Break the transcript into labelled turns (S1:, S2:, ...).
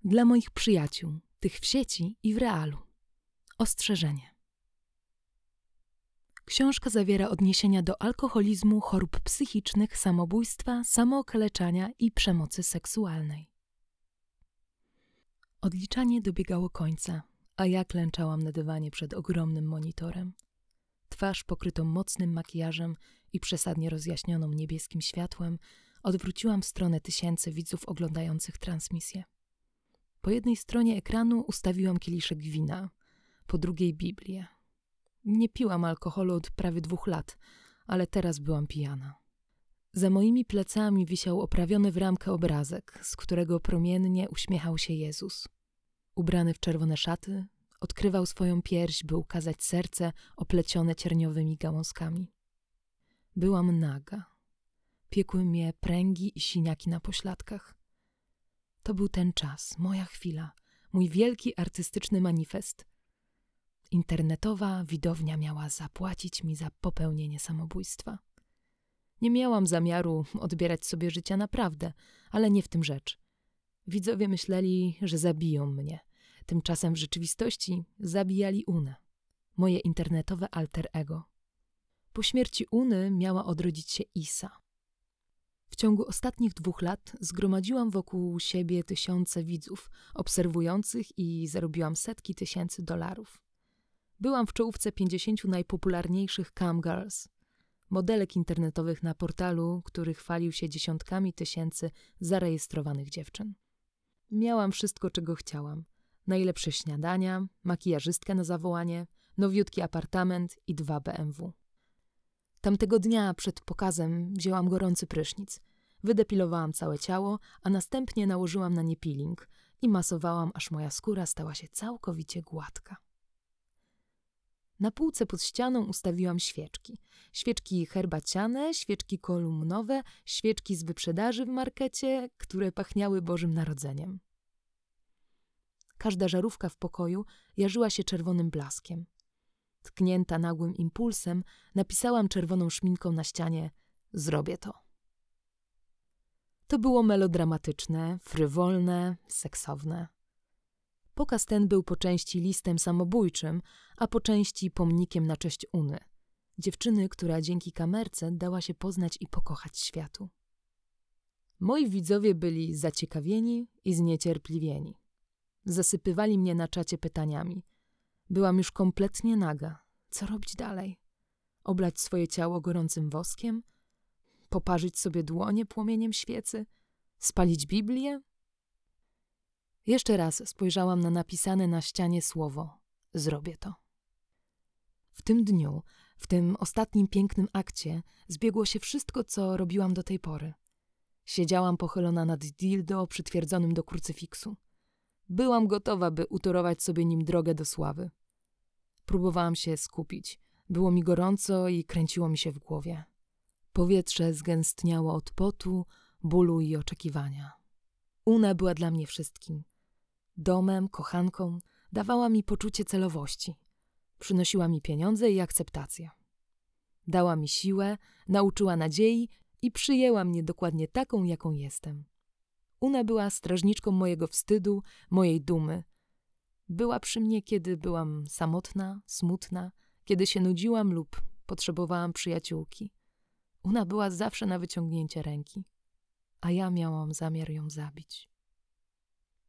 S1: Dla moich przyjaciół, tych w sieci i w realu. Ostrzeżenie. Książka zawiera odniesienia do alkoholizmu, chorób psychicznych, samobójstwa, samookaleczania i przemocy seksualnej. Odliczanie dobiegało końca, a ja klęczałam na dywanie przed ogromnym monitorem. Twarz pokrytą mocnym makijażem i przesadnie rozjaśnioną niebieskim światłem odwróciłam w stronę tysięcy widzów oglądających transmisję. Po jednej stronie ekranu ustawiłam kieliszek wina, po drugiej Biblię. Nie piłam alkoholu od prawie 2 lat, ale teraz byłam pijana. Za moimi plecami wisiał oprawiony w ramkę obrazek, z którego promiennie uśmiechał się Jezus. Ubrany w czerwone szaty, odkrywał swoją pierś, by ukazać serce oplecione cierniowymi gałązkami. Byłam naga. Piekły mnie pręgi i siniaki na pośladkach. To był ten czas, moja chwila, mój wielki artystyczny manifest. Internetowa widownia miała zapłacić mi za popełnienie samobójstwa. Nie miałam zamiaru odbierać sobie życia naprawdę, ale nie w tym rzecz. Widzowie myśleli, że zabiją mnie. Tymczasem w rzeczywistości zabijali Unę, moje internetowe alter ego. Po śmierci Uny miała odrodzić się Isa. W ciągu ostatnich 2 lat zgromadziłam wokół siebie tysiące widzów obserwujących i zarobiłam setki tysięcy dolarów. Byłam w czołówce 50 najpopularniejszych camgirls, modelek internetowych na portalu, który chwalił się dziesiątkami tysięcy zarejestrowanych dziewczyn. Miałam wszystko, czego chciałam. Najlepsze śniadania, makijażystkę na zawołanie, nowiutki apartament i 2 BMW. Tamtego dnia przed pokazem wzięłam gorący prysznic. Wydepilowałam całe ciało, a następnie nałożyłam na nie peeling i masowałam, aż moja skóra stała się całkowicie gładka. Na półce pod ścianą ustawiłam świeczki. Świeczki herbaciane, świeczki kolumnowe, świeczki z wyprzedaży w markecie, które pachniały Bożym Narodzeniem. Każda żarówka w pokoju jarzyła się czerwonym blaskiem. Tknięta nagłym impulsem, napisałam czerwoną szminką na ścianie: zrobię to. To było melodramatyczne, frywolne, seksowne. Pokaz ten był po części listem samobójczym, a po części pomnikiem na cześć Uny, dziewczyny, która dzięki kamerce dała się poznać i pokochać światu. Moi widzowie byli zaciekawieni i zniecierpliwieni. Zasypywali mnie na czacie pytaniami. Byłam już kompletnie naga. Co robić dalej? Oblać swoje ciało gorącym woskiem? Poparzyć sobie dłonie płomieniem świecy? Spalić Biblię? Jeszcze raz spojrzałam na napisane na ścianie słowo: zrobię to. W tym dniu, w tym ostatnim pięknym akcie zbiegło się wszystko, co robiłam do tej pory. Siedziałam pochylona nad dildo przytwierdzonym do krucyfiksu. Byłam gotowa, by utorować sobie nim drogę do sławy. Próbowałam się skupić. Było mi gorąco i kręciło mi się w głowie. Powietrze zgęstniało od potu, bólu i oczekiwania. Una była dla mnie wszystkim. Domem, kochanką, dawała mi poczucie celowości. Przynosiła mi pieniądze i akceptację. Dała mi siłę, nauczyła nadziei i przyjęła mnie dokładnie taką, jaką jestem. Una była strażniczką mojego wstydu, mojej dumy. Była przy mnie, kiedy byłam samotna, smutna, kiedy się nudziłam lub potrzebowałam przyjaciółki. Una była zawsze na wyciągnięcie ręki, a ja miałam zamiar ją zabić.